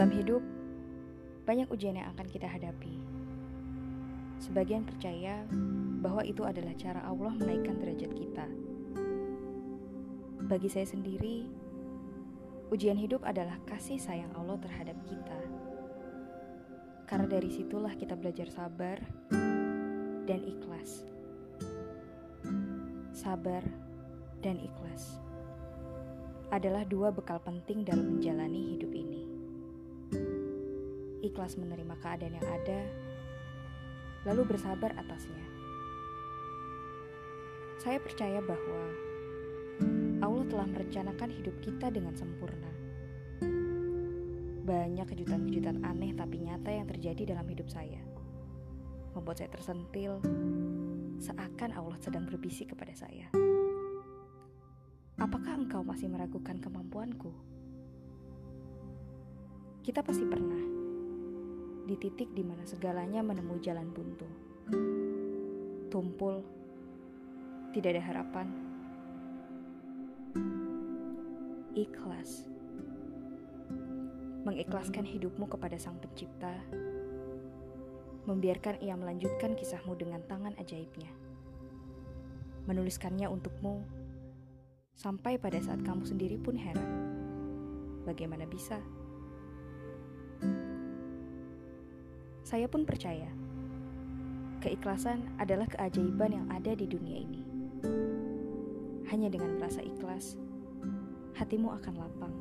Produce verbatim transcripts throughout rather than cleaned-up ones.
Dalam hidup, banyak ujian yang akan kita hadapi. Sebagian percaya bahwa itu adalah cara Allah menaikkan derajat kita. Bagi saya sendiri, ujian hidup adalah kasih sayang Allah terhadap kita. Karena dari situlah kita belajar sabar dan ikhlas. Sabar dan ikhlas adalah dua bekal penting dalam menjalani hidup ini. Ikhlas menerima keadaan yang ada, lalu bersabar atasnya. Saya percaya bahwa Allah telah merencanakan hidup kita dengan sempurna. Banyak kejutan-kejutan aneh tapi nyata yang terjadi dalam hidup saya, membuat saya tersentil, seakan Allah sedang berbisik kepada saya. Apakah engkau masih meragukan kemampuanku? Kita pasti pernah di titik di mana segalanya menemui jalan buntu. Tumpul, tidak ada harapan. Ikhlas. Mengikhlaskan hidupmu kepada Sang Pencipta, membiarkan Ia melanjutkan kisahmu dengan tangan ajaibnya, menuliskannya untukmu, sampai pada saat kamu sendiri pun heran, bagaimana bisa? Saya pun percaya, keikhlasan adalah keajaiban yang ada di dunia ini. Hanya dengan merasa ikhlas, hatimu akan lapang.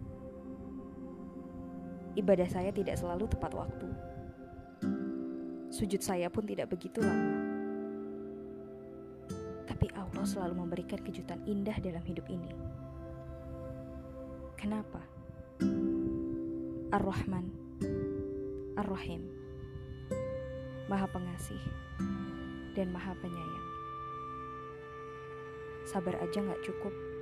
Ibadah saya tidak selalu tepat waktu. Sujud saya pun tidak begitu lama. Tapi Allah selalu memberikan kejutan indah dalam hidup ini. Kenapa? Ar-Rahman, Ar-Rahim, Maha Pengasih dan Maha Penyayang. Sabar aja gak cukup.